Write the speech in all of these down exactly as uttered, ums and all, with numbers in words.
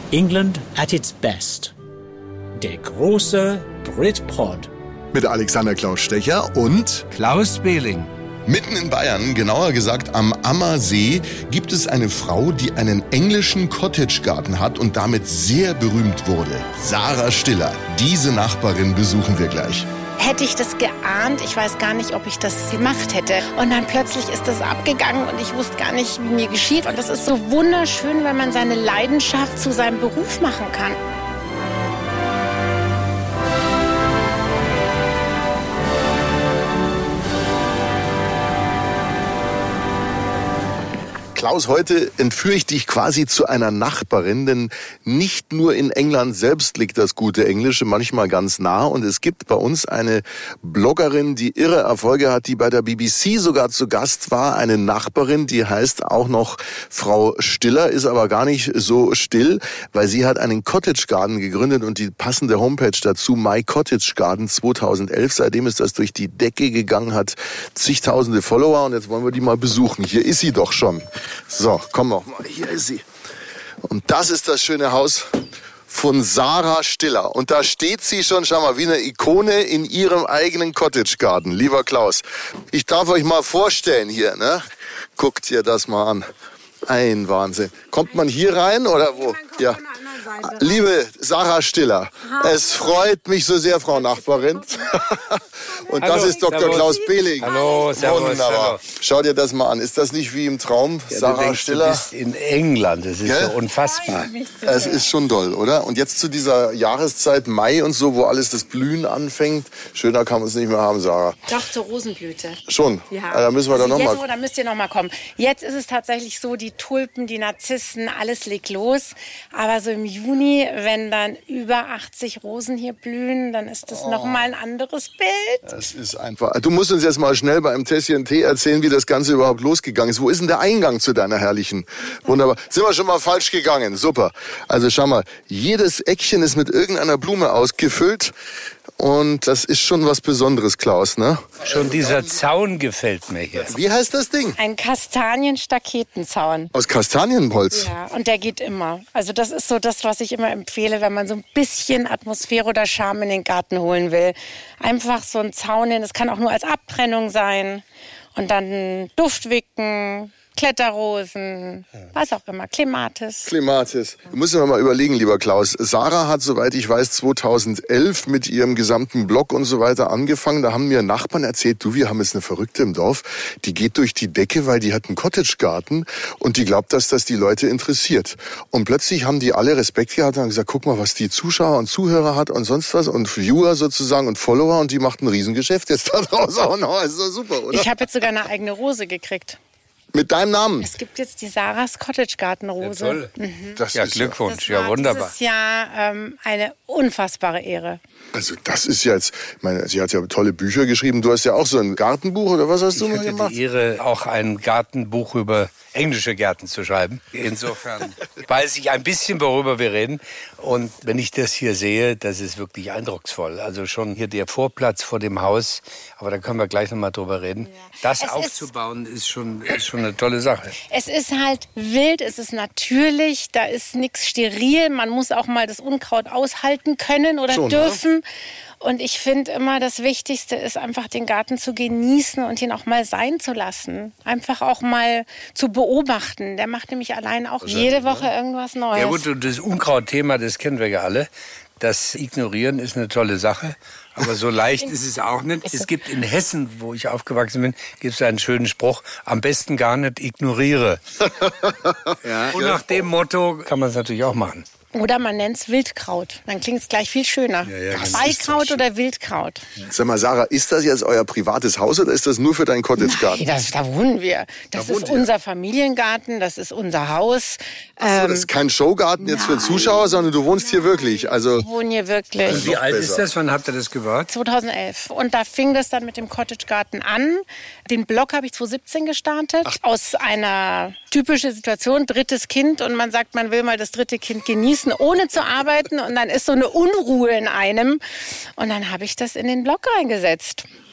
England at its best. Der große Britpod. Mit Alexander Klaus Stecher und Klaus Behling. Mitten in Bayern, genauer gesagt am Ammersee, gibt es eine Frau, die einen englischen Cottagegarten hat und damit sehr berühmt wurde. Sarah Stiller. Diese Nachbarin besuchen wir gleich. Hätte ich das geahnt, ich weiß gar nicht, ob ich das gemacht hätte. Und dann plötzlich ist das abgegangen und ich wusste gar nicht, wie mir geschieht. Und das ist so wunderschön, wenn man seine Leidenschaft zu seinem Beruf machen kann. Klaus, heute entführe ich dich quasi zu einer Nachbarin, denn nicht nur in England selbst liegt das gute Englische manchmal ganz nah und es gibt bei uns eine Bloggerin, die irre Erfolge hat, die bei der B B C sogar zu Gast war, eine Nachbarin, die heißt auch noch Frau Stiller, ist aber gar nicht so still, weil sie hat einen Cottage Garden gegründet und die passende Homepage dazu, My Cottage Garden zweitausendelf, seitdem ist das durch die Decke gegangen, hat zigtausende Follower und jetzt wollen wir die mal besuchen. Hier ist sie doch schon. So, komm noch mal, hier ist sie. Und das ist das schöne Haus von Sarah Stiller. Und da steht sie schon, schau mal, wie eine Ikone in ihrem eigenen Cottage Garden. Lieber Klaus, ich darf euch mal vorstellen hier, ne? Guckt ihr das mal an. Ein Wahnsinn. Kommt man hier rein oder wo? Ja. Liebe Sarah Stiller, es freut mich so sehr, Frau Nachbarin. Und Hallo, das ist Doktor servus. Klaus Behling. Hallo, servus. Wunderbar. Hallo. Schau dir das mal an. Ist das nicht wie im Traum, Ja, Sarah du denkst, Stiller? Du bist in England, das ist Gell? so unfassbar. Es ist schon doll, oder? Und jetzt zu dieser Jahreszeit, Mai und so, wo alles das Blühen anfängt. Schöner kann man es nicht mehr haben, Sarah. Doch, zur Rosenblüte. Schon? Ja. Also, da müssen wir Also dann noch jetzt, mal. oh, da müsst ihr noch mal kommen. Jetzt ist es tatsächlich so, die Tulpen, die Narzissen, alles legt los. Aber so im Juni, wenn dann über achtzig Rosen hier blühen, dann ist das oh. noch mal ein anderes Bild. Das ist einfach. Du musst uns jetzt mal schnell bei einem Tässchen Tee erzählen, wie das Ganze überhaupt losgegangen ist. Wo ist denn der Eingang zu deiner herrlichen? Wunderbar. Sind wir schon mal falsch gegangen? Super. Also schau mal, jedes Eckchen ist mit irgendeiner Blume ausgefüllt. Und das ist schon was Besonderes, Klaus, ne? Schon dieser Zaun gefällt mir hier. Wie heißt das Ding? Ein Kastanienstaketen-Zaun. Aus Kastanienholz. Ja, und der geht immer. Also das ist so das, was ich immer empfehle, wenn man so ein bisschen Atmosphäre oder Charme in den Garten holen will. Einfach so ein Zaun hin. Das kann auch nur als Abtrennung sein. Und dann Duftwicken, Kletterrosen, was auch immer, Klematis. Klematis. Du musst dir mal überlegen, lieber Klaus. Sarah hat, soweit ich weiß, zweitausendelf mit ihrem gesamten Blog und so weiter angefangen. Da haben mir Nachbarn erzählt, du, wir haben jetzt eine Verrückte im Dorf, die geht durch die Decke, weil die hat einen Cottagegarten und die glaubt, dass das die Leute interessiert. Und plötzlich haben die alle Respekt gehabt und haben gesagt, guck mal, was die Zuschauer und Zuhörer hat und sonst was und Viewer sozusagen und Follower und die macht ein Riesengeschäft jetzt da draußen auch noch. Das ist doch super, oder? Ich habe jetzt sogar eine eigene Rose gekriegt. Mit deinem Namen? Es gibt jetzt die Sarahs Cottage Garden Rose. Ja, toll. Mhm. Das Ja, ist Glückwunsch, Das ja war wunderbar. dieses Jahr ähm, eine unfassbare Ehre. Also das ist ja jetzt, ich meine, sie hat ja tolle Bücher geschrieben. Du hast ja auch so ein Gartenbuch oder was hast Ich du mal hatte gemacht? die Ehre, auch ein Gartenbuch über englische Gärten zu schreiben. Insofern weiß ich ein bisschen, worüber wir reden. Und wenn ich das hier sehe, das ist wirklich eindrucksvoll. Also schon hier der Vorplatz vor dem Haus, aber da können wir gleich noch mal drüber reden. Ja. Das Es aufzubauen ist, ist, schon, ist schon eine tolle Sache. Es ist halt wild, es ist natürlich, da ist nichts steril. Man muss auch mal das Unkraut aushalten können oder Schon, dürfen. Ne? Und ich finde immer, das Wichtigste ist einfach, den Garten zu genießen und ihn auch mal sein zu lassen. Einfach auch mal zu beobachten. Der macht nämlich allein auch jede Woche irgendwas Neues. Ja gut, und das Unkrautthema, das kennen wir ja alle. Das Ignorieren ist eine tolle Sache. Aber so leicht ist es auch nicht. Es gibt in Hessen, wo ich aufgewachsen bin, gibt es einen schönen Spruch, am besten gar nicht ignoriere. Ja. Und nach dem Motto kann man es natürlich auch machen. Oder man nennt es Wildkraut. Dann klingt es gleich viel schöner. Ja, ja, genau. Beikraut oder Wildkraut. Sag mal, Sarah, ist das jetzt euer privates Haus oder ist das nur für deinen Cottagegarten? Nein, das, da wohnen wir. Das Da wohnt ist ihr. unser Familiengarten, das ist unser Haus. So, das ist kein Showgarten jetzt für Zuschauer, sondern du wohnst hier wirklich. Also Wir wohnen hier wirklich. Und wie alt besser. ist das? Wann habt ihr das gebaut? zweitausendelf. Und da fing das dann mit dem Cottagegarten an. Den Blog habe ich zweitausendsiebzehn gestartet. Ach. Aus einer typischen Situation, drittes Kind. Und man sagt, man will mal das dritte Kind genießen, ohne zu arbeiten. Und dann ist so eine Unruhe in einem. Und dann habe ich das in den Blog reingesetzt.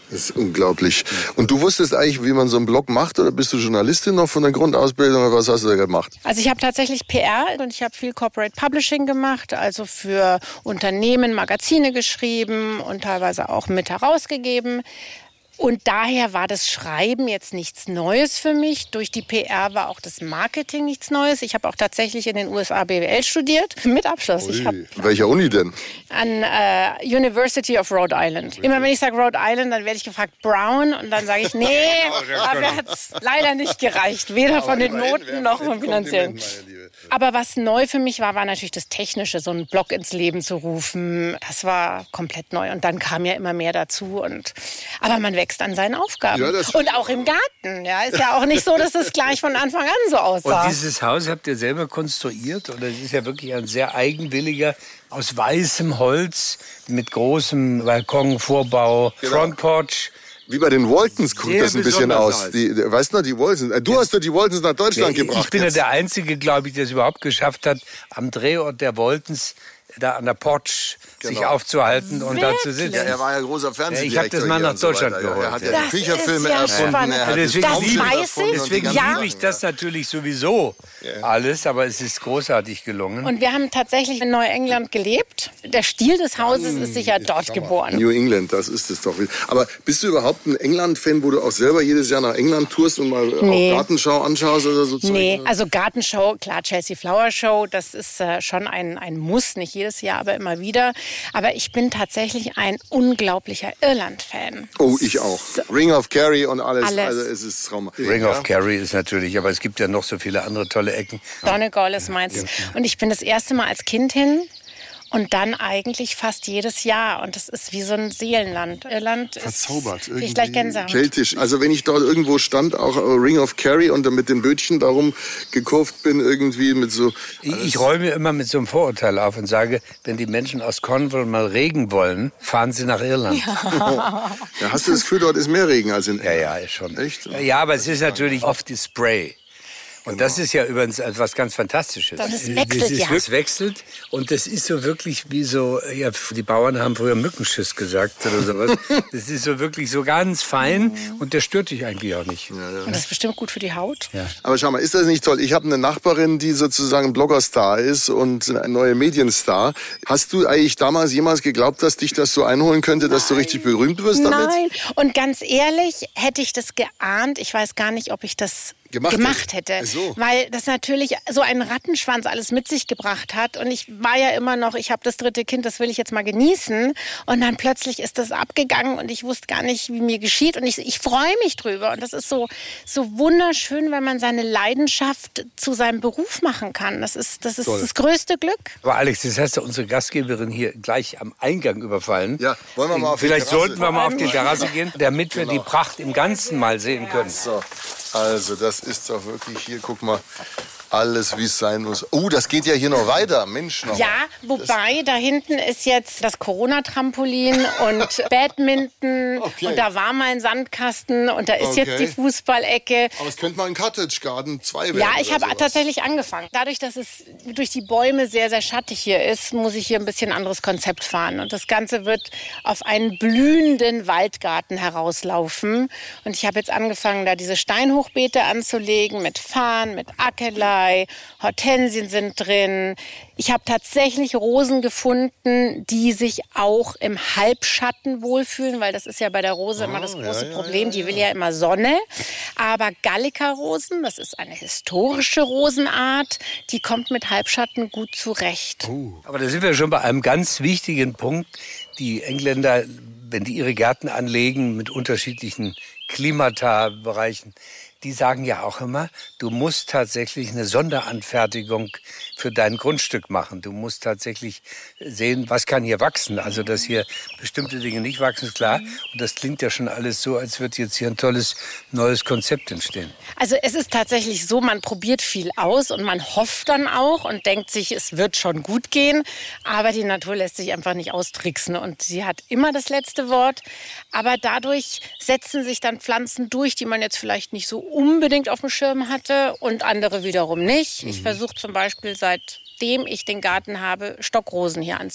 Das ist unglaublich. Und du wusstest eigentlich, wie man so einen Blog macht, oder bist du Journalistin noch von der Grundausbildung, oder was hast du da gemacht? Also ich habe tatsächlich P R und ich habe viel Corporate Publishing gemacht, also für Unternehmen Magazine geschrieben und teilweise auch mit herausgegeben. Und daher war das Schreiben jetzt nichts Neues für mich. Durch die P R war auch das Marketing nichts Neues. Ich habe auch tatsächlich in den U S A B W L studiert, mit Abschluss. Ich hab Welcher Uni denn? An äh, University of Rhode Island. Immer wenn ich sage Rhode Island, dann werde ich gefragt Brown und dann sage ich, nee, dafür hat es leider nicht gereicht. Weder von den Noten noch vom Finanziellen. Aber was neu für mich war, war natürlich das Technische, so einen Blog ins Leben zu rufen. Das war komplett neu. Und dann kam ja immer mehr dazu. Und, aber man wächst an seinen Aufgaben. Ja, und auch im Garten. Ja, ist ja auch nicht so, dass es gleich von Anfang an so aussah. Und dieses Haus habt ihr selber konstruiert? Oder es ist ja wirklich ein sehr eigenwilliger, aus weißem Holz, mit großem Balkonvorbau, genau. Frontporch. Wie bei den Waltons guckt das ein bisschen aus. Die, weißt du noch, die Waltons? Du ja. hast doch die Waltons nach Deutschland ja, gebracht. Ich bin jetzt. ja der Einzige, glaube ich, der es überhaupt geschafft hat, am Drehort der Waltons da an der Porch genau. sich aufzuhalten und da zu sitzen. Ja, er war ja großer Fernsehdirektor. Ja, ich habe das mal nach Deutschland so geholt. Er hat ja, ja. die Bücherfilme ja erfunden. Er hat deswegen das liebe, weiß ich. Deswegen ja. liebe ich das natürlich sowieso ja. alles, aber es ist großartig gelungen. Und wir haben tatsächlich in Neuengland gelebt. Der Stil des Hauses ist sicher dort geboren. New England, das ist es doch. Aber bist du überhaupt ein England-Fan, wo du auch selber jedes Jahr nach England tourst und mal nee. auch Gartenschau anschaust oder so? Nee, also Gartenschau, klar, Chelsea Flower Show, das ist äh, schon ein, ein Muss, nicht jedes Jahr, aber immer wieder. Wieder. Aber ich bin tatsächlich ein unglaublicher Irland-Fan. Oh, ich auch. Ring of Kerry und alles. alles. Also es ist Traum. Ring ja. of Kerry ist natürlich, aber es gibt ja noch so viele andere tolle Ecken. Donegal ist meins. Ja. Und ich bin das erste Mal als Kind hin. Und dann eigentlich fast jedes Jahr. Und das ist wie so ein Seelenland. Irland verzaubert. Ist, irgendwie gleich Gänsehaut. Keltisch. Also wenn ich dort irgendwo stand, auch Ring of Kerry und dann mit den Bötchen darum gekurvt bin, irgendwie mit so... Ich, ich räume immer mit so einem Vorurteil auf und sage, wenn die Menschen aus Cornwall mal Regen wollen, fahren sie nach Irland. Ja. Oh. Ja, hast du das Gefühl, dort ist mehr Regen als in England? Ja, ja, schon. Echt? Ja, aber es ist natürlich oft die Spray. Und genau. das ist ja übrigens etwas ganz Fantastisches. Das wechselt, das ist, ja. Es wechselt und das ist so wirklich wie so, ja, die Bauern haben früher Mückenschiss gesagt oder sowas. Das ist so wirklich so ganz fein und der stört dich eigentlich auch nicht. Ja, ja. Und das ist bestimmt gut für die Haut. Ja. Aber schau mal, ist das nicht toll? Ich habe eine Nachbarin, die sozusagen Bloggerstar ist und ein neuer Medienstar. Hast du eigentlich damals jemals geglaubt, dass dich das so einholen könnte, dass Nein. du richtig berühmt wirst damit? Nein, und ganz ehrlich, hätte ich das geahnt, ich weiß gar nicht, ob ich das gemacht, gemacht hätte. hätte. So. Weil das natürlich so einen Rattenschwanz alles mit sich gebracht hat. Und ich war ja immer noch, ich habe das dritte Kind, das will ich jetzt mal genießen. Und dann plötzlich ist das abgegangen und ich wusste gar nicht, wie mir geschieht. Und ich, ich freue mich drüber. Und das ist so, so wunderschön, wenn man seine Leidenschaft zu seinem Beruf machen kann. Das ist das, ist das größte Glück. Aber Alex, das hast du unsere Gastgeberin hier gleich am Eingang überfallen. Ja, wollen wir mal auf Vielleicht die Terrasse. sollten wir mal auf die Terrasse gehen, damit genau. wir die Pracht im Ganzen mal sehen können. So. Also das ist doch wirklich hier, guck mal, alles wie es sein muss. Oh, das geht ja hier noch weiter, Mensch. Noch ja, wobei da hinten ist jetzt das Corona-Trampolin und Badminton okay. und da war mal ein Sandkasten und da ist okay. jetzt die Fußballecke. Aber es könnte mal ein Cottage Garden zwei werden. Ja, ich habe tatsächlich angefangen. Dadurch, dass es durch die Bäume sehr, sehr schattig hier ist, muss ich hier ein bisschen anderes Konzept fahren. Und das Ganze wird auf einen blühenden Waldgarten herauslaufen. Und ich habe jetzt angefangen, da diese Steinhochbeete anzulegen mit Farn, mit Akelei. Hortensien sind drin. Ich habe tatsächlich Rosen gefunden, die sich auch im Halbschatten wohlfühlen, weil das ist ja bei der Rose oh, immer das große ja, Problem. Ja, ja, die will ja immer Sonne. Aber Gallica-Rosen, das ist eine historische Rosenart, die kommt mit Halbschatten gut zurecht. Oh. Aber da sind wir schon bei einem ganz wichtigen Punkt. Die Engländer, wenn die ihre Gärten anlegen mit unterschiedlichen Klimata-Bereichen, die sagen ja auch immer, du musst tatsächlich eine Sonderanfertigung für dein Grundstück machen. Du musst tatsächlich sehen, was kann hier wachsen. Also, dass hier bestimmte Dinge nicht wachsen, ist klar. Und das klingt ja schon alles so, als würde jetzt hier ein tolles neues Konzept entstehen. Also es ist tatsächlich so, man probiert viel aus und man hofft dann auch und denkt sich, es wird schon gut gehen. Aber die Natur lässt sich einfach nicht austricksen und sie hat immer das letzte Wort. Aber dadurch setzen sich dann Pflanzen durch, die man jetzt vielleicht nicht so unbedingt auf dem Schirm hatte und andere wiederum nicht. Mhm. Ich versuche zum Beispiel, seitdem ich den Garten habe, Stockrosen hier anzulegen.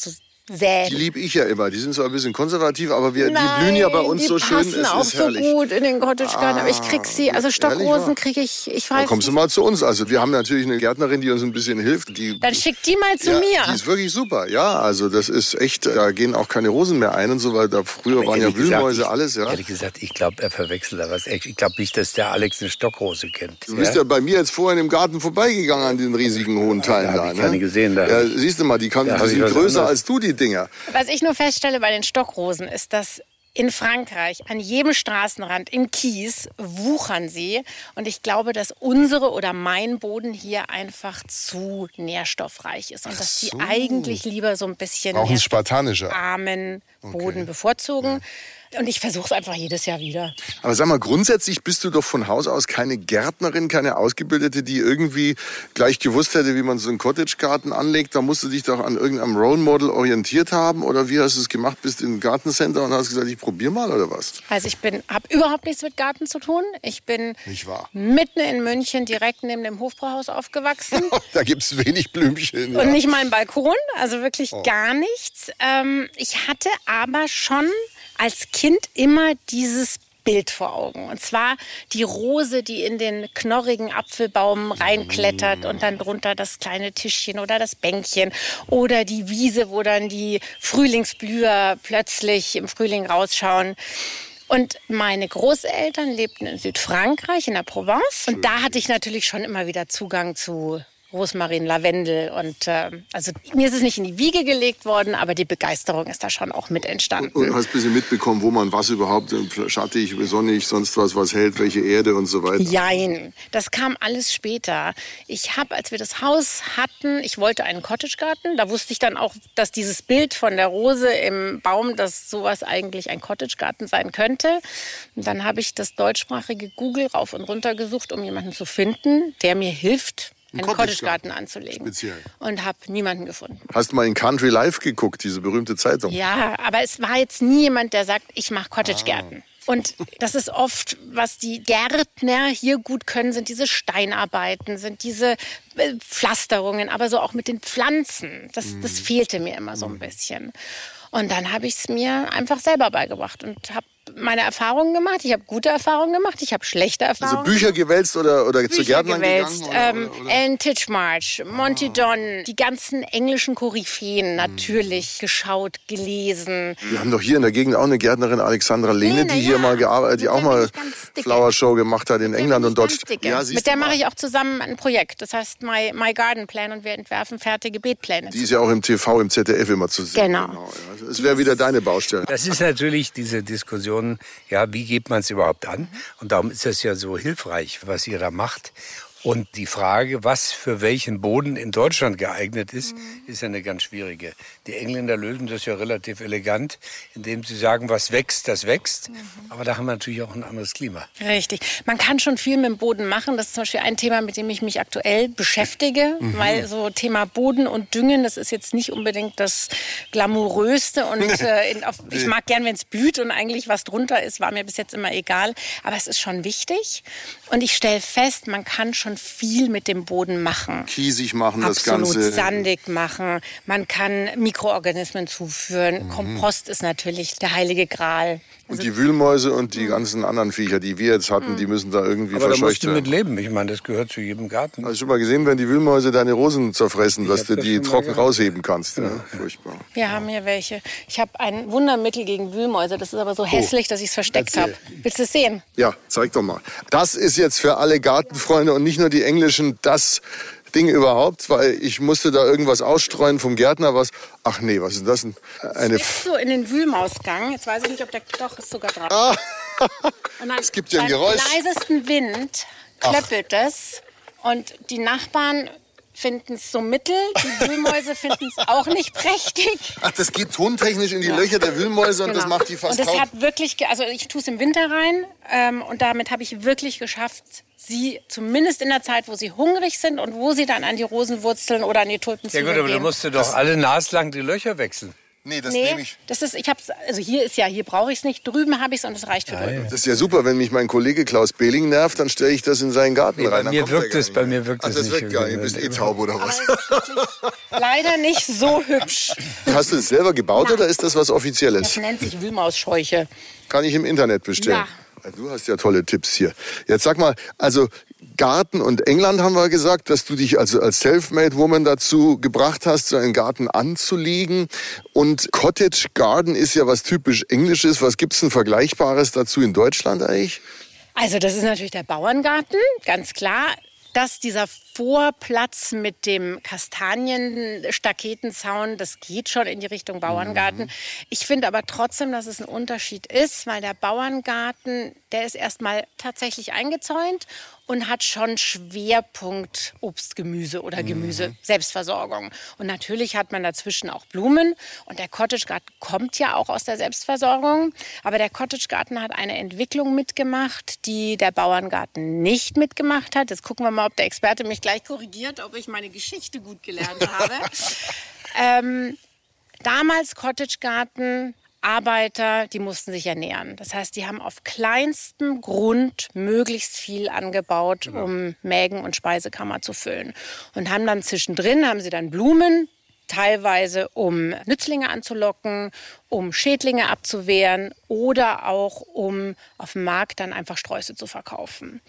säen. Die liebe ich ja immer. Die sind zwar ein bisschen konservativ, aber wir, Nein, die blühen ja bei uns die so schön. passen Es auch ist so herrlich. gut in den Cottage Garden. Ah, aber ich krieg sie, also Stockrosen kriege ich, ich weiß Dann kommst nicht. du mal zu uns. Also wir haben natürlich eine Gärtnerin, die uns ein bisschen hilft. Die, Dann schick die mal zu ja, mir. Die ist wirklich super. Ja, also das ist echt, da gehen auch keine Rosen mehr ein und so, weil da früher waren ja Ehrlich gesagt, Wühlmäuse, ich- alles. Ja. Ehrlich gesagt, ich glaube, er verwechselt da was. Ich glaube nicht, dass der Alex eine Stockrose kennt. Du bist ja bei mir jetzt vorhin im Garten vorbeigegangen an den riesigen hohen Teilen Da da. hab ich ne? keine gesehen, da. Ja, siehst du mal, die, kann, Da die hab ich sind was größer anderes. als du, die Dinger. Was ich nur feststelle bei den Stockrosen ist, dass in Frankreich an jedem Straßenrand im Kies wuchern sie. Und ich glaube, dass unsere oder mein Boden hier einfach zu nährstoffreich ist. Und dass die eigentlich lieber so ein bisschen Auch ein spartanischer. armen Boden bevorzugen. Und ich versuche es einfach jedes Jahr wieder. Aber sag mal, grundsätzlich bist du doch von Haus aus keine Gärtnerin, keine Ausgebildete, die irgendwie gleich gewusst hätte, wie man so einen Cottage-Garten anlegt. Da musst du dich doch an irgendeinem Role Model orientiert haben. Oder wie hast du es gemacht? Bist im Gartencenter und hast gesagt, ich probier mal oder was? Also ich bin, habe überhaupt nichts mit Garten zu tun. Ich bin Nicht wahr? mitten in München direkt neben dem Hofbrauhaus aufgewachsen. Da gibt's wenig Blümchen. Und Ja. nicht mal einen Balkon, also wirklich gar nichts. Ähm, ich hatte aber schon als Kind immer dieses Bild vor Augen. Und zwar die Rose, die in den knorrigen Apfelbaum reinklettert und dann drunter das kleine Tischchen oder das Bänkchen. Oder die Wiese, wo dann die Frühlingsblüher plötzlich im Frühling rausschauen. Und meine Großeltern lebten in Südfrankreich, in der Provence. Und da hatte ich natürlich schon immer wieder Zugang zu Rosmarin, Lavendel und äh, also mir ist es nicht in die Wiege gelegt worden, aber die Begeisterung ist da schon auch mit entstanden. Und hast ein bisschen mitbekommen, wo man was überhaupt, schattig, sonnig, sonst was, was hält, welche Erde und so weiter. Jein, das kam alles später. Ich habe, als wir das Haus hatten, ich wollte einen Cottagegarten. Da wusste ich dann auch, dass dieses Bild von der Rose im Baum, dass sowas eigentlich ein Cottagegarten sein könnte. Und dann habe ich das deutschsprachige Google rauf und runter gesucht, um jemanden zu finden, der mir hilft, einen Cottagegarten anzulegen. Speziell. Und habe niemanden gefunden. Hast du mal in Country Life geguckt, diese berühmte Zeitung? Ja, aber es war jetzt nie jemand, der sagt, ich mache Cottagegärten. Und das ist oft, was die Gärtner hier gut können, sind diese Steinarbeiten, sind diese äh, Pflasterungen, aber so auch mit den Pflanzen. Das, das fehlte mir immer so ein bisschen. Und dann habe ich es mir einfach selber beigebracht und habe meine Erfahrungen gemacht. Ich habe gute Erfahrungen gemacht, ich habe schlechte Erfahrungen. Also Bücher gewälzt oder, oder zu Bücher Gärtnern gewälzt, gegangen? ähm, Oder, oder? Alan Titchmarsh, Monty Don, die ganzen englischen Koryphäen natürlich geschaut, gelesen. Wir haben doch hier in der Gegend auch eine Gärtnerin, Alexandra Lehne, Lehne, die hier ja. mal gearbeitet, die Mit auch der bin mal ich ganz dicke. Flower Show gemacht hat in England und dort. Ganz dicke. Ja, siehst Mit der du mal. mache ich auch zusammen ein Projekt. Das heißt My, My Garden Plan und wir entwerfen fertige Beetpläne. Die ist ja auch im T V, im Z D F immer zu sehen. Genau. ja. Das wäre wieder deine Baustelle. Das ist natürlich diese Diskussion, ja, wie geht man es überhaupt an? Und darum ist das ja so hilfreich, was ihr da macht. Und die Frage, was für welchen Boden in Deutschland geeignet ist, ist ja eine ganz schwierige. Die Engländer lösen das ja relativ elegant, indem sie sagen, was wächst, das wächst. Aber da haben wir natürlich auch ein anderes Klima. Richtig. Man kann schon viel mit dem Boden machen. Das ist zum Beispiel ein Thema, mit dem ich mich aktuell beschäftige. Mhm. Weil so Thema Boden und Düngen, das ist jetzt nicht unbedingt das Glamouröste. Und äh, in, auf, ich mag gern, wenn es blüht und eigentlich was drunter ist, war mir bis jetzt immer egal. Aber es ist schon wichtig. Und ich stelle fest, man kann schon viel mit dem Boden machen. Kiesig machen, das Absolut Ganze. sandig machen. Man kann Mikroorganismen zuführen. Mhm. Kompost ist natürlich der heilige Gral. Und die Wühlmäuse und die ganzen anderen Viecher, die wir jetzt hatten, die müssen da irgendwie Aber da musst verscheucht du mit werden. leben. Ich meine, das gehört zu jedem Garten. Hast du schon mal gesehen, wenn die Wühlmäuse deine Rosen zerfressen, dass hab du das die schon mal trocken gehabt. rausheben kannst? Ja, furchtbar. Wir haben hier welche. Ich habe ein Wundermittel gegen Wühlmäuse. Das ist aber so hässlich, dass ich es versteckt Erzähl. habe. Willst du es sehen? Ja, zeig doch mal. Das ist jetzt für alle Gartenfreunde und nicht nur die Englischen das Ding überhaupt, weil ich musste da irgendwas ausstreuen vom Gärtner, was, ach nee, was ist das denn? Eine Ist so in den Wühlmausgang. Jetzt weiß ich nicht, ob der doch ist sogar dran. Ah. Und dann Es gibt ja ein beim Geräusch. leisesten Wind klöppelt es. Und die Nachbarn finden es so mittel. Die Wühlmäuse finden es auch nicht prächtig. Ach, das geht tontechnisch in die Löcher der Wühlmäuse und das Genau. macht die fast Und das taub. hat wirklich, ge- also ich tue es im Winter rein ähm, und damit habe ich wirklich geschafft, sie zumindest in der Zeit, wo sie hungrig sind und wo sie dann an die Rosenwurzeln oder an die Ja Tulpenzwiebeln gut, aber gehen. du musst du doch alle naslang die Löcher wechseln. Nee, das nee, nehme ich. Das ist, ich hab's, also hier ist ja, hier brauche ich es nicht, drüben habe ich es und es reicht für Ja, drüben. ja. Das ist ja super, wenn mich mein Kollege Klaus Behling nervt, dann stelle ich das in seinen Garten Nee, rein. bei Dann mir kommt wirkt er es, gar bei nicht mehr. mir wirkt Ach, es das nicht. wirkt gar nicht. Du bist eh taub oder Aber was? es ist wirklich leider nicht so hübsch. Hast du es selber gebaut Nein. oder ist das was Das Offizielles? nennt sich Wühlmausscheuche. Kann ich im Internet bestellen. Ja. Du hast ja tolle Tipps hier. Jetzt sag mal, also Garten und England haben wir gesagt, dass du dich also als Selfmade Woman dazu gebracht hast, so einen Garten anzulegen. Und Cottage Garden ist ja was typisch Englisches. Was gibt's denn Vergleichbares dazu in Deutschland eigentlich? Also das ist natürlich der Bauerngarten, ganz klar. Dass dieser Vorplatz mit dem Kastanien-Staketenzaun, das geht schon in die Richtung Bauerngarten. Mhm. Ich finde aber trotzdem, dass es ein Unterschied ist, weil der Bauerngarten, der ist erstmal tatsächlich eingezäunt und hat schon Schwerpunkt Obst, Gemüse oder Gemüse, mhm. Selbstversorgung. Und natürlich hat man dazwischen auch Blumen. Und der Cottagegarten kommt ja auch aus der Selbstversorgung. Aber der Cottagegarten hat eine Entwicklung mitgemacht, die der Bauerngarten nicht mitgemacht hat. Jetzt gucken wir mal, ob der Experte mich gleich korrigiert, ob ich meine Geschichte gut gelernt habe. ähm, damals Cottagegarten, Arbeiter, die mussten sich ernähren. Das heißt, die haben auf kleinstem Grund möglichst viel angebaut, genau. um Mägen und Speisekammer zu füllen. Und haben dann zwischendrin, haben sie dann Blumen, teilweise um Nützlinge anzulocken, um Schädlinge abzuwehren oder auch um auf dem Markt dann einfach Sträuße zu verkaufen.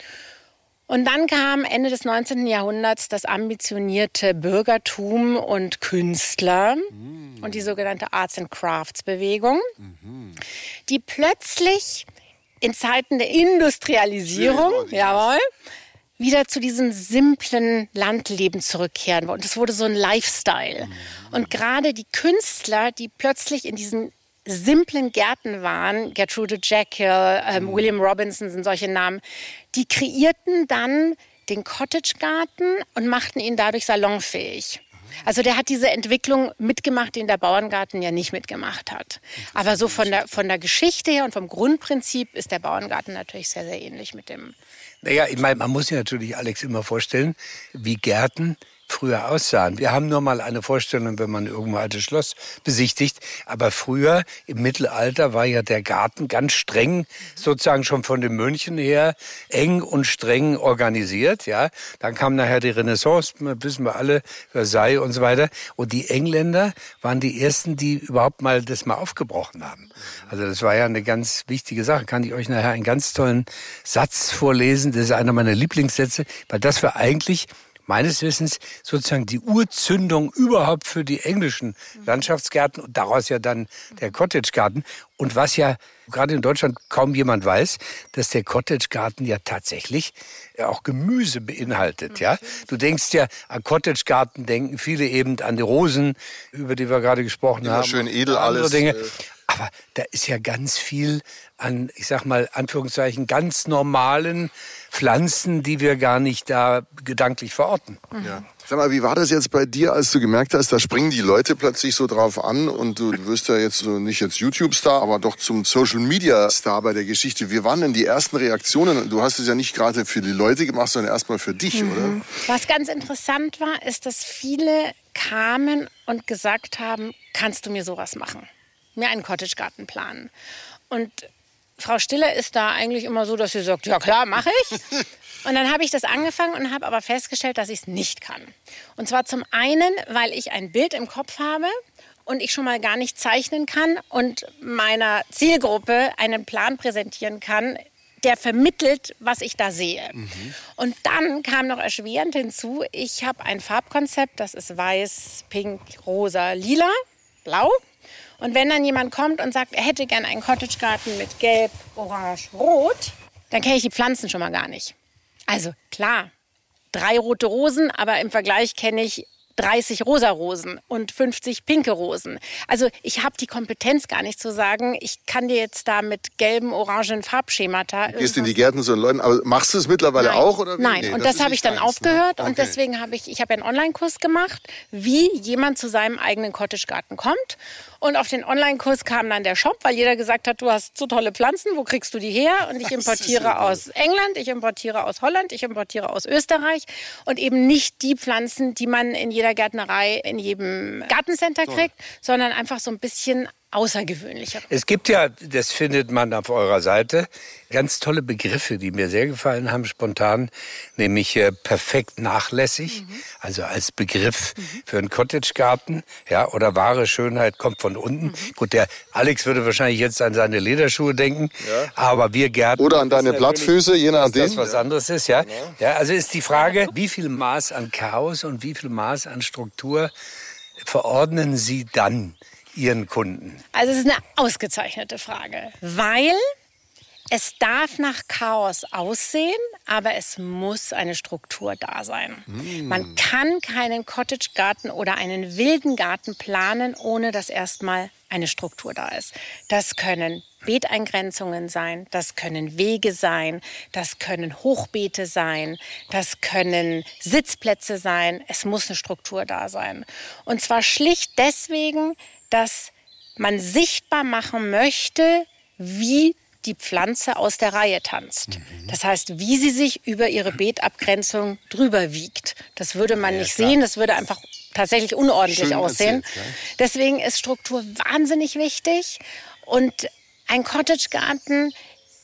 Und dann kam Ende des neunzehnten Jahrhunderts das ambitionierte Bürgertum und Künstler mm. und die sogenannte Arts and Crafts Bewegung, mm-hmm. die plötzlich in Zeiten der Industrialisierung, jawohl, wieder zu diesem simplen Landleben zurückkehren. Und es wurde so ein Lifestyle. Mm. Und gerade die Künstler, die plötzlich in diesen simplen Gärten waren, Gertrude Jekyll, ähm, mhm. William Robinson sind solche Namen, die kreierten dann den Cottagegarten und machten ihn dadurch salonfähig. Also der hat diese Entwicklung mitgemacht, die der Bauerngarten ja nicht mitgemacht hat. Aber so von der, von der Geschichte her und vom Grundprinzip ist der Bauerngarten natürlich sehr, sehr ähnlich mit dem. Naja, ich meine, man muss sich natürlich, Alex, immer vorstellen, wie Gärten früher aussahen. Wir haben nur mal eine Vorstellung, wenn man irgendwo ein altes Schloss besichtigt. Aber früher, im Mittelalter, war ja der Garten ganz streng, sozusagen schon von den Mönchen her, eng und streng organisiert. Ja, dann kam nachher die Renaissance, wissen wir alle, Versailles und so weiter. Und die Engländer waren die Ersten, die überhaupt mal das mal aufgebrochen haben. Also das war ja eine ganz wichtige Sache. Kann ich euch nachher einen ganz tollen Satz vorlesen. Das ist einer meiner Lieblingssätze, weil das war eigentlich meines Wissens sozusagen die Urzündung überhaupt für die englischen Landschaftsgärten und daraus ja dann der Cottagegarten. Und was ja gerade in Deutschland kaum jemand weiß, dass der Cottagegarten ja tatsächlich auch Gemüse beinhaltet. Ja? Du denkst ja, an Cottagegarten denken viele eben an die Rosen, über die wir gerade gesprochen Immer haben. Schön edel alles. Dinge. Aber da ist ja ganz viel an, ich sag mal, Anführungszeichen, ganz normalen Pflanzen, die wir gar nicht da gedanklich verorten. Ja. Sag mal, wie war das jetzt bei dir, als du gemerkt hast, da springen die Leute plötzlich so drauf an und du wirst ja jetzt so nicht jetzt YouTube-Star, aber doch zum Social-Media-Star bei der Geschichte. Wie waren denn die ersten Reaktionen? Du hast es ja nicht gerade für die Leute gemacht, sondern erstmal für dich, mhm. oder? Was ganz interessant war, ist, dass viele kamen und gesagt haben, kannst du mir sowas machen? Mir einen Cottagegarten planen. Und Frau Stiller ist da eigentlich immer so, dass sie sagt, ja klar, mache ich. Und dann habe ich das angefangen und habe aber festgestellt, dass ich es nicht kann. Und zwar zum einen, weil ich ein Bild im Kopf habe und ich schon mal gar nicht zeichnen kann und meiner Zielgruppe einen Plan präsentieren kann, der vermittelt, was ich da sehe. Mhm. Und dann kam noch erschwerend hinzu, ich habe ein Farbkonzept, das ist weiß, pink, rosa, lila, blau. Und wenn dann jemand kommt und sagt, er hätte gern einen Cottagegarten mit Gelb, Orange, Rot, dann kenne ich die Pflanzen schon mal gar nicht. Also klar, drei rote Rosen, aber im Vergleich kenne ich dreißig rosa Rosen und fünfzig pinke Rosen. Also ich habe die Kompetenz gar nicht zu sagen, ich kann dir jetzt da mit gelben, orangen Farbschemata... Du gehst in die Gärten so Leuten, aber machst du es mittlerweile Nein. auch? Oder wie? Nein, nee, und das, das habe ich dann eins, aufgehört ne? Okay. Und deswegen habe ich, ich habe einen Online-Kurs gemacht, wie jemand zu seinem eigenen Cottagegarten kommt. Und auf den Online-Kurs kam dann der Shop, weil jeder gesagt hat, du hast so tolle Pflanzen, wo kriegst du die her? Und ich importiere ja aus England, ich importiere aus Holland, ich importiere aus Österreich und eben nicht die Pflanzen, die man in jeder jeder Gärtnerei, in jedem Gartencenter kriegt, sondern einfach so ein bisschen außergewöhnlicher. Es gibt ja, das findet man auf eurer Seite, ganz tolle Begriffe, die mir sehr gefallen haben, spontan, nämlich äh, perfekt nachlässig, mhm. also als Begriff mhm. für einen Cottagegarten, ja, oder wahre Schönheit kommt von unten. Mhm. Gut, der Alex würde wahrscheinlich jetzt an seine Lederschuhe denken, ja. aber wir Gärtner... Oder an deine Plattfüße, je nachdem. Das was anderes ist, ja. Genau. Ja, also ist die Frage, wie viel Maß an Chaos und wie viel Maß an Struktur verordnen Sie dann Ihren Kunden? Also es ist eine ausgezeichnete Frage, weil es darf nach Chaos aussehen, aber es muss eine Struktur da sein. Mm. Man kann keinen Cottagegarten oder einen wilden Garten planen, ohne dass erstmal eine Struktur da ist. Das können Beeteingrenzungen sein, das können Wege sein, das können Hochbeete sein, das können Sitzplätze sein. Es muss eine Struktur da sein. Und zwar schlicht deswegen, dass man sichtbar machen möchte, wie die Pflanze aus der Reihe tanzt. Mhm. Das heißt, wie sie sich über ihre Beetabgrenzung drüber wiegt. Das würde man ja, nicht klar. sehen, das würde einfach tatsächlich unordentlich Schön aussehen. Erzählt, ja. Deswegen ist Struktur wahnsinnig wichtig. Und ein Cottagegarten,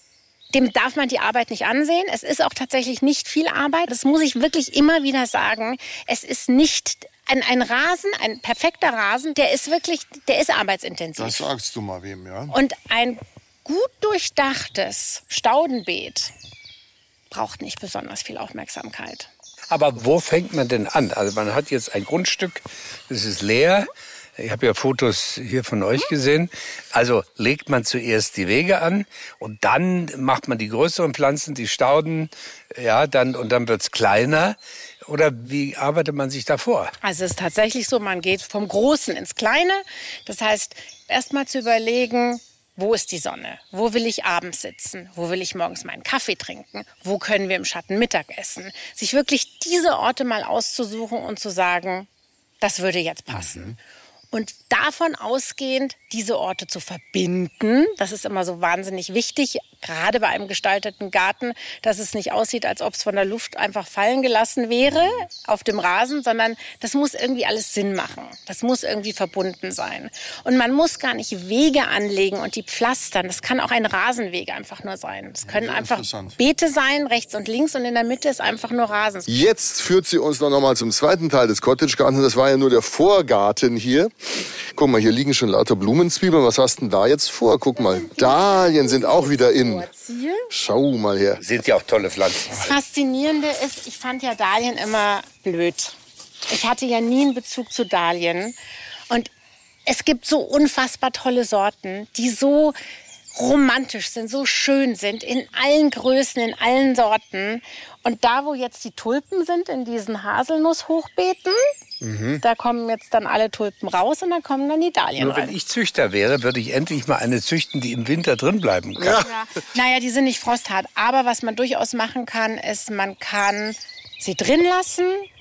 dem darf man die Arbeit nicht ansehen. Es ist auch tatsächlich nicht viel Arbeit. Das muss ich wirklich immer wieder sagen. Es ist nicht ein, ein Rasen, ein perfekter Rasen, der ist wirklich, der ist arbeitsintensiv. Das sagst du mal wem, ja. Und ein gut durchdachtes Staudenbeet braucht nicht besonders viel Aufmerksamkeit. Aber wo fängt man denn an? Also man hat jetzt ein Grundstück, das ist leer. Ich habe ja Fotos hier von euch gesehen. Also legt man zuerst die Wege an und dann macht man die größeren Pflanzen, die Stauden, ja, dann und dann wird's kleiner. Oder wie arbeitet man sich da vor? Also es ist tatsächlich so, man geht vom Großen ins Kleine. Das heißt, erst mal zu überlegen, wo ist die Sonne? Wo will ich abends sitzen? Wo will ich morgens meinen Kaffee trinken? Wo können wir im Schatten Mittag essen? Sich wirklich diese Orte mal auszusuchen und zu sagen, das würde jetzt passen. Mhm. Und davon ausgehend diese Orte zu verbinden, das ist immer so wahnsinnig wichtig, gerade bei einem gestalteten Garten, dass es nicht aussieht, als ob es von der Luft einfach fallen gelassen wäre auf dem Rasen, sondern das muss irgendwie alles Sinn machen. Das muss irgendwie verbunden sein. Und man muss gar nicht Wege anlegen und die pflastern. Das kann auch ein Rasenweg einfach nur sein. Das können ja, einfach Beete sein, rechts und links, und in der Mitte ist einfach nur Rasen. Jetzt führt sie uns noch mal zum zweiten Teil des Cottagegartens. Das war ja nur der Vorgarten hier. Guck mal, hier liegen schon lauter Blumenzwiebeln. Was hast du denn da jetzt vor? Guck mal, Dahlien sind auch wieder in. Schau mal her. Sind ja auch tolle Pflanzen. Das Faszinierende ist, ich fand ja Dahlien immer blöd. Ich hatte ja nie einen Bezug zu Dahlien. Und es gibt so unfassbar tolle Sorten, die so romantisch sind, so schön sind, in allen Größen, in allen Sorten. Und da, wo jetzt die Tulpen sind, in diesen Haselnusshochbeeten, mhm. da kommen jetzt dann alle Tulpen raus und dann kommen dann die Dahlien Nur rein. Wenn ich Züchter wäre, würde ich endlich mal eine züchten, die im Winter drin bleiben kann. Ja. Ja. Naja, die sind nicht frosthart. Aber was man durchaus machen kann, ist, man kann sie drin lassen,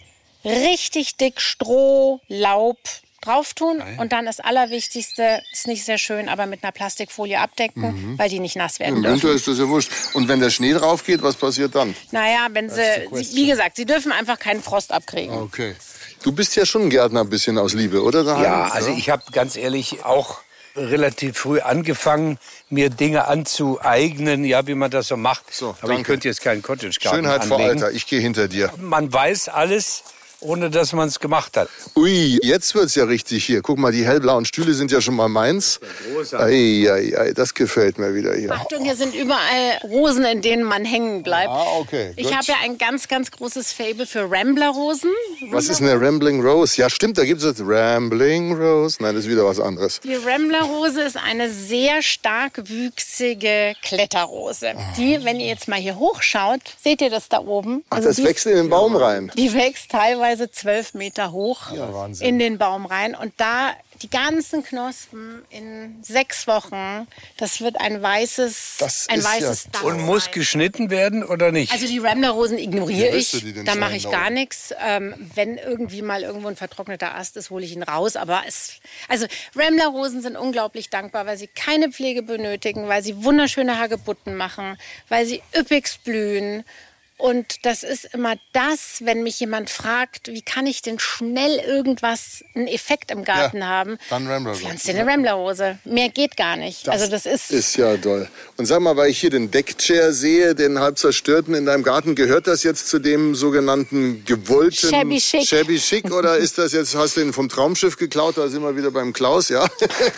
richtig dick Stroh, Laub drauf tun und dann das Allerwichtigste, ist nicht sehr schön, aber mit einer Plastikfolie abdecken, mhm. weil die nicht nass werden Im dürfen. Im Winter ist das ja wurscht. Und wenn der Schnee drauf geht, was passiert dann? Naja, wenn sie, wie gesagt, sie dürfen einfach keinen Frost abkriegen. Okay. Du bist ja schon ein Gärtner ein bisschen aus Liebe, oder? Daheim? Ja, also ich habe ganz ehrlich auch relativ früh angefangen, mir Dinge anzueignen, ja, wie man das so macht. So, aber danke. Ich könnte jetzt keinen Cottagegarten Schönheit anlegen. vor Alter, ich gehe hinter dir. Man weiß alles, ohne dass man es gemacht hat. Ui, jetzt wird's ja richtig hier. Guck mal, die hellblauen Stühle sind ja schon mal meins. Ei, ei, ei, das gefällt mir wieder hier. Achtung, hier sind überall Rosen, in denen man hängen bleibt. Ah, okay. Ich habe ja ein ganz, ganz großes Faible für Rambler-Rosen. Was ist eine Rambling Rose? Ja, stimmt, da gibt es Rambling Rose. Nein, das ist wieder was anderes. Die Rambler-Rose ist eine sehr stark wüchsige Kletterrose. Die, wenn ihr jetzt mal hier hochschaut, seht ihr das da oben? Ach, also das wächst in den Baum rein. Die wächst teilweise zwölf Meter hoch ja, in den Baum rein. Und da die ganzen Knospen in sechs Wochen, das wird ein weißes, das ein ist weißes ja Dach Und muss sein. geschnitten werden oder nicht? Also die Rambler-Rosen ignoriere ich, da mache ich laufen? gar nichts. Ähm, wenn irgendwie mal irgendwo ein vertrockneter Ast ist, hole ich ihn raus. Aber es, also Rambler-Rosen sind unglaublich dankbar, weil sie keine Pflege benötigen, weil sie wunderschöne Hagebutten machen, weil sie üppigst blühen. Und das ist immer das, wenn mich jemand fragt, wie kann ich denn schnell irgendwas, einen Effekt im Garten ja, haben, dann Rambler pflanz dir eine Ramblerrose. Mehr geht gar nicht. Das also das ist, ist ja toll. Und sag mal, weil ich hier den Deckchair sehe, den halb zerstörten in deinem Garten, gehört das jetzt zu dem sogenannten gewollten Shabby Chic, Shabby Chic oder ist das jetzt, hast du ihn vom Traumschiff geklaut, da sind wir wieder beim Klaus, ja?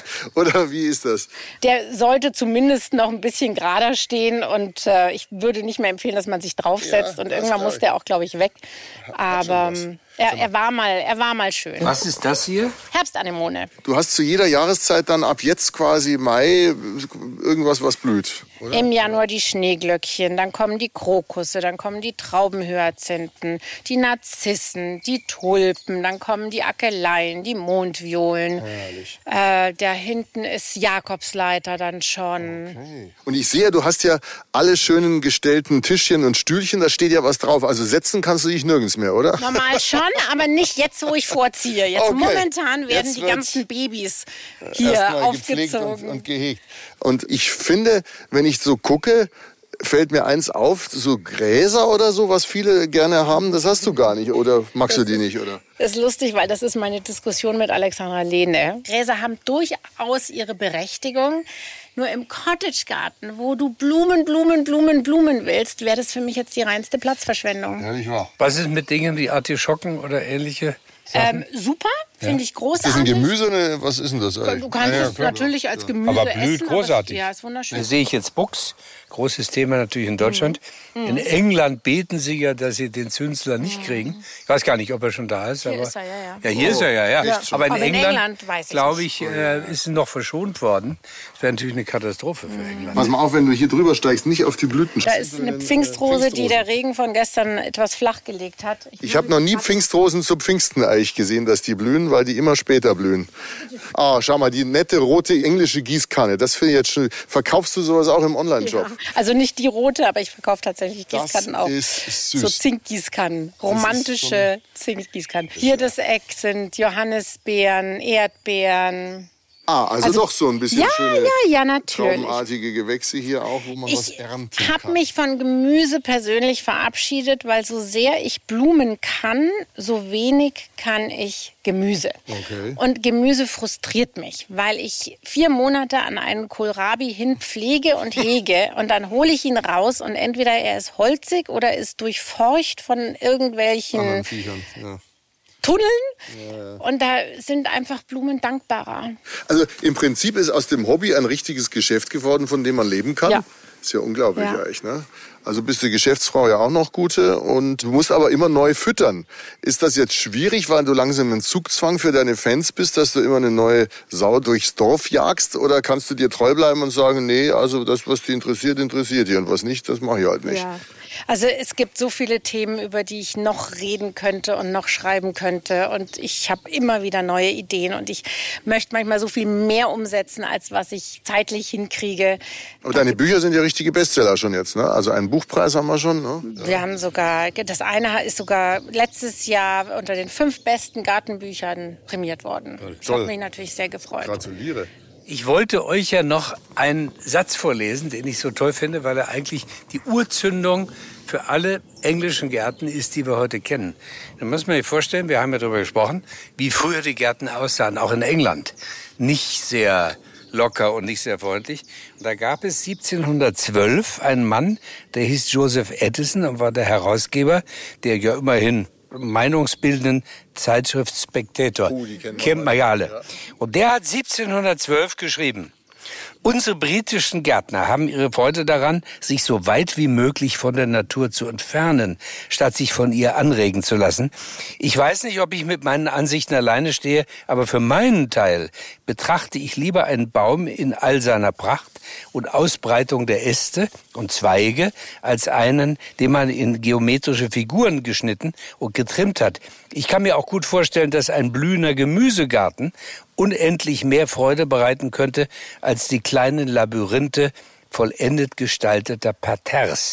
Oder wie ist das? Der sollte zumindest noch ein bisschen gerader stehen und äh, ich würde nicht mehr empfehlen, dass man sich draufsetzt ja, und irgendwann muss der auch, glaube ich, weg. Aber er, er, war mal, er war mal schön. Was ist das hier? Herbstanemone. Du hast zu jeder Jahreszeit dann ab jetzt quasi Mai irgendwas, was blüht, oder? Im Januar die Schneeglöckchen, dann kommen die Krokusse, dann kommen die Traubenhyazinthen, die Narzissen, die Tulpen, dann kommen die Akeleien, die Mondviolen. Herrlich. Äh, da hinten ist Jakobsleiter dann schon. Okay. Und ich sehe, du hast ja alle schönen gestellten Tischchen und Stühlchen, da steht ja was drauf. Also setzen kannst du dich nirgends mehr, oder? Normal schon, aber nicht jetzt, wo ich vorziehe. Jetzt okay. momentan werden jetzt die ganzen Babys hier aufgezogen. Und, und gehegt. Und ich finde, wenn ich so gucke, fällt mir eins auf, so Gräser oder so, was viele gerne haben, das hast du gar nicht. Oder magst das du die nicht, oder? Das ist lustig, weil das ist meine Diskussion mit Alexandra Lehne. Gräser haben durchaus ihre Berechtigung. Nur im Cottagegarten, wo du Blumen, Blumen, Blumen, Blumen willst, wäre das für mich jetzt die reinste Platzverschwendung. Ehrlich wahr. Was ist mit Dingen wie Artischocken oder ähnliche Ähm, super, finde ja. ich großartig. Ist das ein Gemüse oder was ist denn das eigentlich? Du kannst ja, es klar, natürlich klar. als Gemüse aber blüht essen. Großartig. Aber ja, ist wunderschön. Da sehe ich jetzt Buchs, großes Thema natürlich in Deutschland. Mhm. In England beten sie ja, dass sie den Zünsler nicht kriegen. Ich weiß gar nicht, ob er schon da ist. Hier aber ist er, ja, ja. Ja, hier oh. ist er, ja, ja. ja. Aber Aber in in England, England glaube ich, äh, ist er noch verschont worden. Das wäre natürlich eine Katastrophe für England. Pass mal auf, wenn du hier drüber steigst, nicht auf die Blüten. Da ist eine Pfingstrose, die der Regen von gestern etwas flach gelegt hat. Ich, ich habe noch nie Pfingstrosen zu Pfingsten eigentlich gesehen, dass die blühen, weil die immer später blühen. Ah, schau mal, die nette rote englische Gießkanne. Das finde ich jetzt schon. Verkaufst du sowas auch im Online-Shop? Ja. Also nicht die rote, aber ich verkaufe tatsächlich Gießkannen das auch. Ist, ist süß. So Zinkgießkannen, romantische Zinkgießkannen. Hier das Eck sind Johannisbeeren, Erdbeeren. Ah, also, also doch so ein bisschen ja, schöne, ja, ja, natürlich. traubenartige Gewächse hier auch, wo man ich was ernten kann. Ich habe mich von Gemüse persönlich verabschiedet, weil so sehr ich Blumen kann, so wenig kann ich Gemüse. Okay. Und Gemüse frustriert mich, weil ich vier Monate an einen Kohlrabi hin pflege und hege und dann hole ich ihn raus und entweder er ist holzig oder ist durchfurcht von irgendwelchen anderen Viechern, ja. Tunneln ja. Und da sind einfach Blumen dankbarer. Also im Prinzip ist aus dem Hobby ein richtiges Geschäft geworden, von dem man leben kann. Ja. Ist ja unglaublich ja. eigentlich, ne? Also bist du Geschäftsfrau ja auch noch gute und du musst aber immer neu füttern. Ist das jetzt schwierig, weil du langsam ein Zugzwang für deine Fans bist, dass du immer eine neue Sau durchs Dorf jagst? Oder kannst du dir treu bleiben und sagen, nee, also das, was dich interessiert, interessiert dich und was nicht, das mache ich halt nicht. Ja. Also es gibt so viele Themen, über die ich noch reden könnte und noch schreiben könnte. Und ich habe immer wieder neue Ideen. Und ich möchte manchmal so viel mehr umsetzen, als was ich zeitlich hinkriege. Aber deine Bücher sind ja richtige Bestseller schon jetzt, ne? Also einen Buchpreis haben wir schon, ne? Wir haben sogar, das eine ist sogar letztes Jahr unter den fünf besten Gartenbüchern prämiert worden. Toll. Das hat mich natürlich sehr gefreut. Gratuliere. Ich wollte euch ja noch einen Satz vorlesen, den ich so toll finde, weil er eigentlich die Urzündung für alle englischen Gärten ist, die wir heute kennen. Da muss man sich vorstellen, wir haben ja darüber gesprochen, wie früher die Gärten aussahen, auch in England. Nicht sehr locker und nicht sehr freundlich. Und da gab es siebzehnhundertzwölf einen Mann, der hieß Joseph Addison und war der Herausgeber, der ja immerhin meinungsbildenden Zeitschrift Spectator. Oh, die kennt man ja alle. Ja. Und der hat siebzehnhundertzwölf geschrieben: Unsere britischen Gärtner haben ihre Freude daran, sich so weit wie möglich von der Natur zu entfernen, statt sich von ihr anregen zu lassen. Ich weiß nicht, ob ich mit meinen Ansichten alleine stehe, aber für meinen Teil betrachte ich lieber einen Baum in all seiner Pracht und Ausbreitung der Äste und Zweige als einen, den man in geometrische Figuren geschnitten und getrimmt hat. Ich kann mir auch gut vorstellen, dass ein blühender Gemüsegarten unendlich mehr Freude bereiten könnte als die kleinen Labyrinthe vollendet gestalteter Parterres.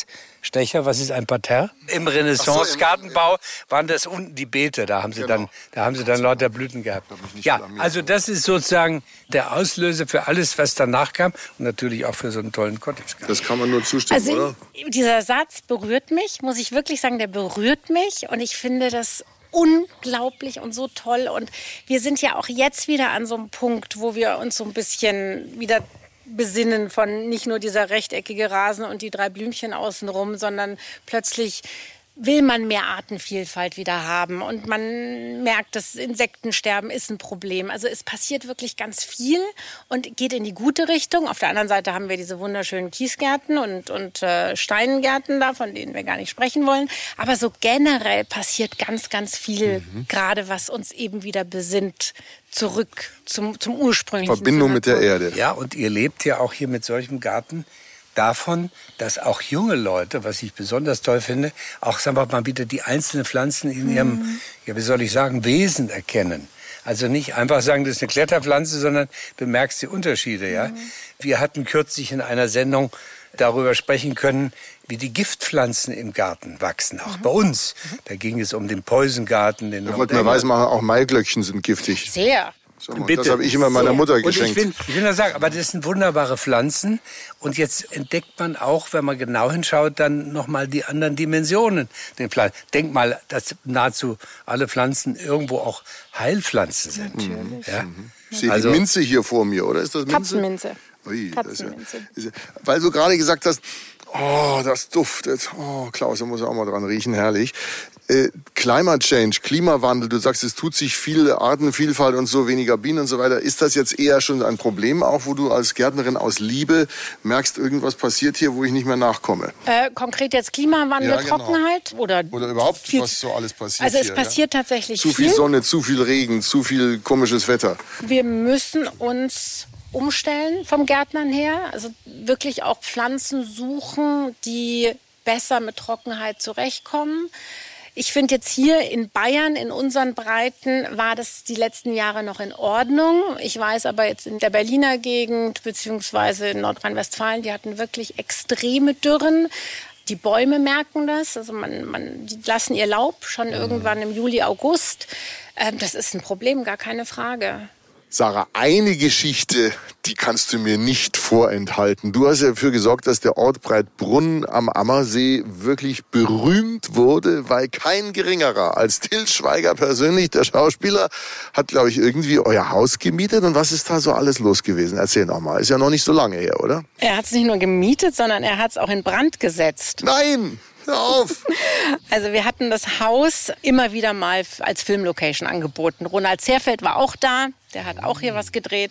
Stecher, was ist ein Parterre? Im Renaissance-Gartenbau waren das unten die Beete, da haben sie, genau. dann, da haben sie dann lauter Blüten gehabt. Ja, also das ist sozusagen der Auslöser für alles, was danach kam und natürlich auch für so einen tollen Cottage-Garten. Das kann man nur zustimmen, also, oder? Dieser Satz berührt mich, muss ich wirklich sagen, der berührt mich und ich finde das unglaublich und so toll und wir sind ja auch jetzt wieder an so einem Punkt, wo wir uns so ein bisschen wieder besinnen von nicht nur dieser rechteckige Rasen und die drei Blümchen außenrum, sondern plötzlich will man mehr Artenvielfalt wieder haben und man merkt, das Insektensterben ist ein Problem. Also es passiert wirklich ganz viel und geht in die gute Richtung. Auf der anderen Seite haben wir diese wunderschönen Kiesgärten und, und äh, Steingärten da, von denen wir gar nicht sprechen wollen. Aber so generell passiert ganz, ganz viel, mhm. gerade was uns eben wieder besinnt, zurück zum, zum ursprünglichen. Verbindung mit der Erde. Ja, und ihr lebt ja auch hier mit solchem Garten davon, dass auch junge Leute, was ich besonders toll finde, auch, sagen wir mal, wieder die einzelnen Pflanzen in ihrem, mhm. ja, wie soll ich sagen, Wesen erkennen. Also nicht einfach sagen, das ist eine Kletterpflanze, sondern du merkst die Unterschiede, ja. Mhm. Wir hatten kürzlich in einer Sendung darüber sprechen können, wie die Giftpflanzen im Garten wachsen, auch mhm. bei uns. Da ging es um den Poisengarten. Den da wollten wir weismachen, auch Maiglöckchen sind giftig. Sehr. Bitte. Das habe ich immer meiner Mutter geschenkt. Und ich will, ich will nur sagen, aber das sind wunderbare Pflanzen. Und jetzt entdeckt man auch, wenn man genau hinschaut, dann nochmal die anderen Dimensionen. Den Pflanzen. Denk mal, dass nahezu alle Pflanzen irgendwo auch Heilpflanzen sind. Natürlich. Ja? Mhm. Ich sehe die Minze hier vor mir, oder? Ist das Minze? Katzenminze. Ui, Katzenminze. Das ist ja, ist ja, weil du gerade gesagt hast, oh, das duftet. Oh, Klaus, da muss er auch mal dran riechen, herrlich. Äh, Climate Change, Klimawandel, du sagst, es tut sich viel, Artenvielfalt und so, weniger Bienen und so weiter. Ist das jetzt eher schon ein Problem, auch wo du als Gärtnerin aus Liebe merkst, irgendwas passiert hier, wo ich nicht mehr nachkomme? Äh, konkret jetzt Klimawandel, ja, genau. Trockenheit? Oder, oder überhaupt, viel, was so alles passiert Also es hier, passiert ja? tatsächlich viel. Zu viel Sonne, zu viel Regen, zu viel komisches Wetter. Wir müssen uns umstellen vom Gärtnern her. Also wirklich auch Pflanzen suchen, die besser mit Trockenheit zurechtkommen. Ich finde jetzt hier in Bayern, in unseren Breiten, war das die letzten Jahre noch in Ordnung. Ich weiß aber jetzt in der Berliner Gegend beziehungsweise in Nordrhein-Westfalen, die hatten wirklich extreme Dürren. Die Bäume merken das, also man, man, die lassen ihr Laub schon irgendwann im Juli, August. Ähm, das ist ein Problem, gar keine Frage. Sarah, eine Geschichte, die kannst du mir nicht vorenthalten. Du hast ja dafür gesorgt, dass der Ort Breitbrunn am Ammersee wirklich berühmt wurde, weil kein geringerer als Till Schweiger persönlich, der Schauspieler, hat, glaube ich, irgendwie euer Haus gemietet. Und was ist da so alles los gewesen? Erzähl noch mal. Ist ja noch nicht so lange her, oder? Er hat es nicht nur gemietet, sondern er hat es auch in Brand gesetzt. Nein! Hör auf! Also wir hatten das Haus immer wieder mal als Filmlocation angeboten. Ronald Zerfeld war auch da, der hat auch hier was gedreht.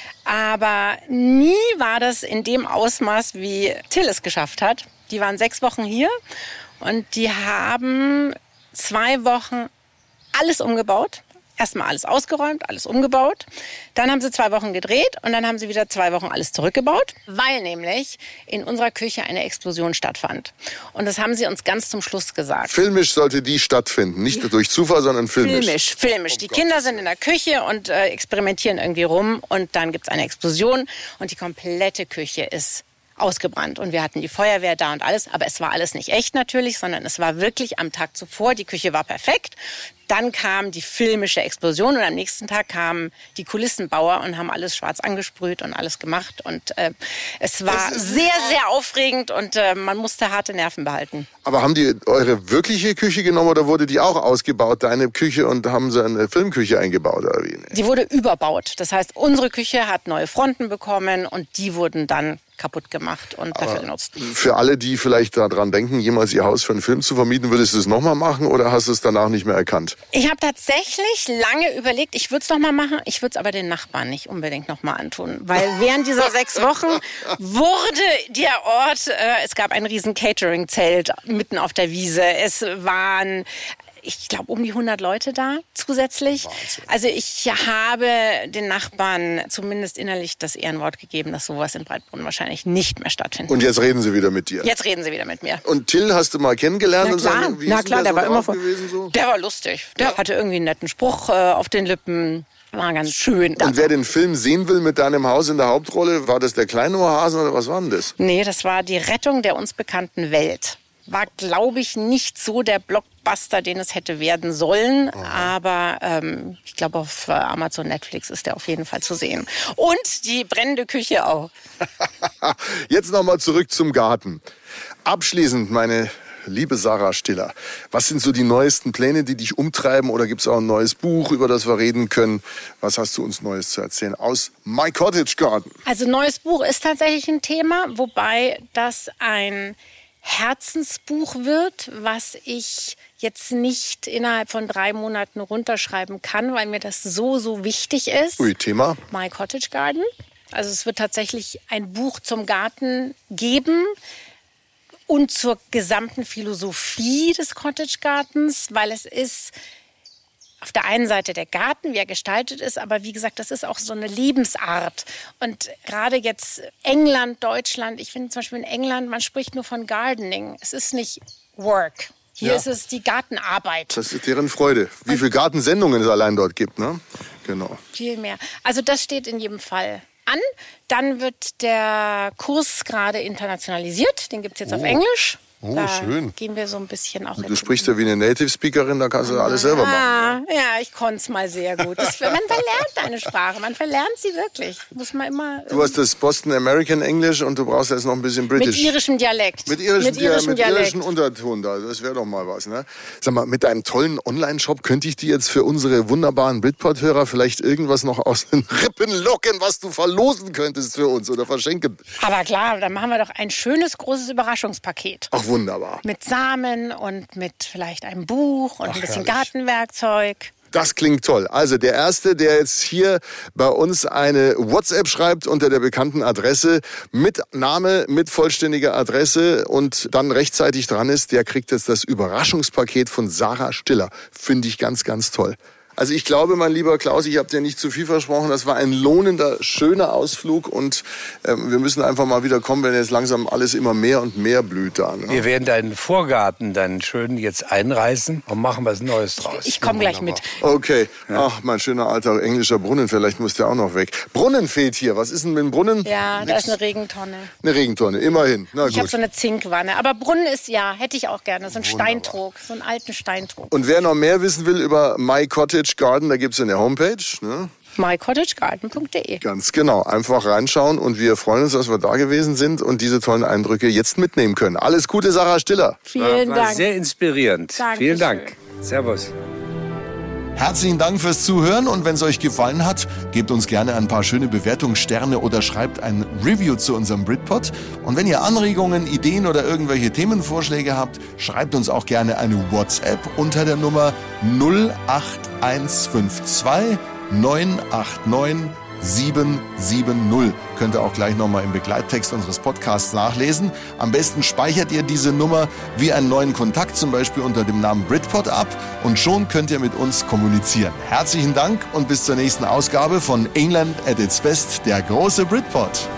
Aber nie war das in dem Ausmaß, wie Till es geschafft hat. Die waren sechs Wochen hier und die haben zwei Wochen alles umgebaut. Erstmal alles ausgeräumt, alles umgebaut. Dann haben sie zwei Wochen gedreht und dann haben sie wieder zwei Wochen alles zurückgebaut, weil nämlich in unserer Küche eine Explosion stattfand. Und das haben sie uns ganz zum Schluss gesagt. Filmisch sollte die stattfinden, nicht durch Zufall, sondern filmisch. Filmisch, filmisch. Oh, die Gott. Kinder sind in der Küche und äh, experimentieren irgendwie rum und dann gibt's eine Explosion und die komplette Küche ist ausgebrannt. Und wir hatten die Feuerwehr da und alles, aber es war alles nicht echt natürlich, sondern es war wirklich am Tag zuvor. Die Küche war perfekt. Dann kam die filmische Explosion und am nächsten Tag kamen die Kulissenbauer und haben alles schwarz angesprüht und alles gemacht. Und äh, es war sehr, sehr aufregend und äh, man musste harte Nerven behalten. Aber haben die eure wirkliche Küche genommen oder wurde die auch ausgebaut, deine Küche, und haben sie eine Filmküche eingebaut? Oder wie? Die wurde überbaut. Das heißt, unsere Küche hat neue Fronten bekommen und die wurden dann kaputt gemacht und Aber dafür genutzt. Für alle, die vielleicht daran denken, jemals ihr Haus für einen Film zu vermieten, würdest du es nochmal machen oder hast du es danach nicht mehr erkannt? Ich habe tatsächlich lange überlegt, ich würde es nochmal machen, ich würde es aber den Nachbarn nicht unbedingt nochmal antun. Weil während dieser sechs Wochen wurde der Ort, äh, es gab ein riesen Catering-Zelt mitten auf der Wiese, es waren... ich glaube, um die hundert Leute da zusätzlich. Wahnsinn. Also ich habe den Nachbarn zumindest innerlich das Ehrenwort gegeben, dass sowas in Breitbrunn wahrscheinlich nicht mehr stattfindet. Und jetzt reden sie wieder mit dir? Jetzt reden sie wieder mit mir. Und Till hast du mal kennengelernt? Na klar, und sagen, wie Na klar der, der, der so war immer von, gewesen, so? Der war lustig. Der ja. hatte irgendwie einen netten Spruch äh, auf den Lippen. War ganz schön. Und wer den Film sehen will mit deinem Haus in der Hauptrolle, war das der kleine Ohrhasen oder was war denn das? Nee, das war die Rettung der uns bekannten Welt. War, glaube ich, nicht so der Blockbuster, den es hätte werden sollen. Aha. Aber ähm, ich glaube, auf Amazon Netflix ist der auf jeden Fall zu sehen. Und die brennende Küche auch. Jetzt nochmal zurück zum Garten. Abschließend, meine liebe Sarah Stiller, was sind so die neuesten Pläne, die dich umtreiben? Oder gibt es auch ein neues Buch, über das wir reden können? Was hast du uns Neues zu erzählen aus My Cottage Garden? Also ein neues Buch ist tatsächlich ein Thema, wobei das ein Herzensbuch wird, was ich jetzt nicht innerhalb von drei Monaten runterschreiben kann, weil mir das so, so wichtig ist. Ui, Thema? My Cottage Garden. Also es wird tatsächlich ein Buch zum Garten geben und zur gesamten Philosophie des Cottage Gardens, weil es ist auf der einen Seite der Garten, wie er gestaltet ist, aber wie gesagt, das ist auch so eine Lebensart. Und gerade jetzt England, Deutschland, ich finde zum Beispiel in England, man spricht nur von Gardening. Es ist nicht Work. Hier ja. ist es die Gartenarbeit. Das ist deren Freude. Wie viele Gartensendungen es allein dort gibt, ne? Genau. Viel mehr. Also das steht in jedem Fall an. Dann wird der Kurs gerade internationalisiert. Den gibt es jetzt oh. auf Englisch. Oh, da schön. Gehen wir so ein bisschen auch. Du sprichst ja wie eine Native-Speakerin, da kannst du alles selber ah, machen. Ja, ich konnte es mal sehr gut. Das, man verlernt eine Sprache, man verlernt sie wirklich. Muss man immer. Du hast das Boston American English und du brauchst jetzt noch ein bisschen British. Mit irischem Dialekt. Mit irischem, mit irischem mit Dialekt. irischen Unterton da. Das wäre doch mal was, ne? Sag mal, mit deinem tollen Online-Shop könnte ich dir jetzt für unsere wunderbaren Britpod-Hörer vielleicht irgendwas noch aus den Rippen locken, was du verlosen könntest für uns oder verschenken. Aber klar, dann machen wir doch ein schönes, großes Überraschungspaket. Ach, wunderbar. Mit Samen und mit vielleicht einem Buch und Ach, ein bisschen herrlich. Gartenwerkzeug. Das klingt toll. Also der Erste, der jetzt hier bei uns eine WhatsApp schreibt unter der bekannten Adresse mit Name, mit vollständiger Adresse und dann rechtzeitig dran ist, der kriegt jetzt das Überraschungspaket von Sarah Stiller. Finde ich ganz, ganz toll. Also ich glaube, mein lieber Klaus, ich habe dir nicht zu viel versprochen. Das war ein lohnender, schöner Ausflug und ähm, wir müssen einfach mal wieder kommen, wenn jetzt langsam alles immer mehr und mehr blüht da. Ne? Wir werden deinen Vorgarten dann schön jetzt einreißen und machen was Neues draus. Ich komme gleich mit. Okay. Ja. Ach, mein schöner alter englischer Brunnen, vielleicht muss der auch noch weg. Brunnen fehlt hier. Was ist denn mit dem Brunnen? Ja, Nix. Da ist eine Regentonne. Eine Regentonne, immerhin. Na, ich habe so eine Zinkwanne. Aber Brunnen ist, ja, hätte ich auch gerne. So ein Wunderbar. Steintrog, so einen alten Steintrog. Und wer noch mehr wissen will über My Cottage Garden, da gibt es eine Homepage, ne? my cottage garden punkt de. Ganz genau. Einfach reinschauen und wir freuen uns, dass wir da gewesen sind und diese tollen Eindrücke jetzt mitnehmen können. Alles Gute, Sarah Stiller. Vielen war, war Dank. Sehr inspirierend. Dankeschön. Vielen Dank. Servus. Herzlichen Dank fürs Zuhören und wenn es euch gefallen hat, gebt uns gerne ein paar schöne Bewertungssterne oder schreibt ein Review zu unserem Britpod. Und wenn ihr Anregungen, Ideen oder irgendwelche Themenvorschläge habt, schreibt uns auch gerne eine WhatsApp unter der Nummer null acht eins fünf zwei neun acht neun sieben sieben null. Könnt ihr auch gleich nochmal im Begleittext unseres Podcasts nachlesen. Am besten speichert ihr diese Nummer wie einen neuen Kontakt, zum Beispiel unter dem Namen Britpod ab und schon könnt ihr mit uns kommunizieren. Herzlichen Dank und bis zur nächsten Ausgabe von England at its Best, der große Britpod.